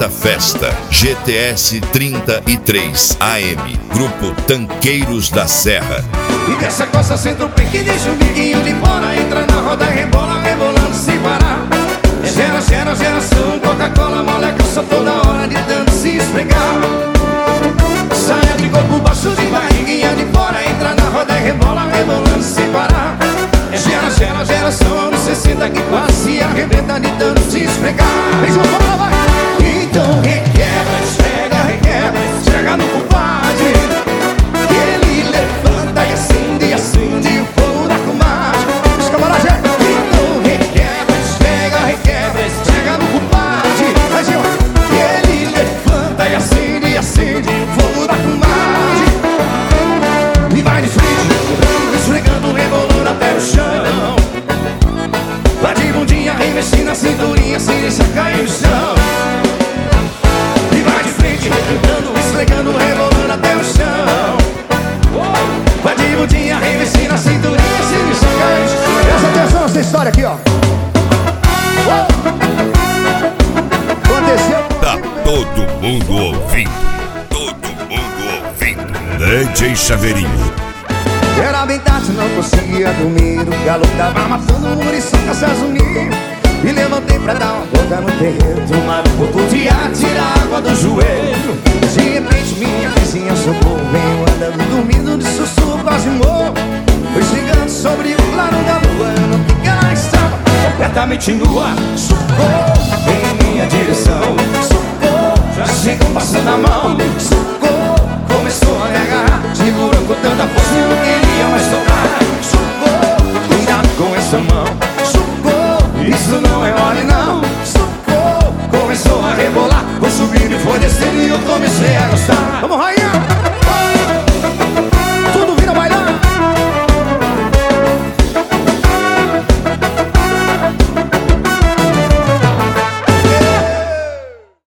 da festa. GTS 33 AM, Grupo Tanqueiros da Serra. E dessa costa senta o pique, deixa o biquinho de fora. Entra na roda, rebola, rebolando sem parar. Geração, Coca-Cola, moleque, só toda hora de tanto se esfregar. Saia de corpo baixo, de barriguinha de fora. Entra na roda, rebola, rebolando sem parar. Geração, anos 60 que quase se arrebenta de tanto se esfregar. Então requebra, esfrega no compadre. Ele levanta e acende o fogo da comadre. Os camaradas, então requebra, esfrega no compadre. Ele levanta e acende o fogo da comadre. E vai de frente, esfregando, rebolando até o chão. Vai de bundinha, remexendo na cinturinha, sem deixar cair no chão. E vai de frente, esfregando, rebolando até o chão. Vai de bundinha, remexendo na cinturinha, sem deixar cair no chão. Presta atenção nessa história aqui, ó. Aconteceu. Tá todo mundo ouvindo. DJ Chaveirinho. Era bem tarde, não conseguia dormir. O galo tava matando o muriço pra se assumir. Me levantei pra dar uma volta no terreiro, tomar um pouco de ar, tirar a água do joelho. De repente minha vizinha socorro veio andando, dormindo de sussurro, quase morro. Foi chegando sobre o claro da lua, eu não vi que ela estava completamente nua. Socorro, vem em minha direção. Socorro, já chegam passando a mão. Socorro, começou a me agarrar, segurou com tanta força e não queria mais tocar.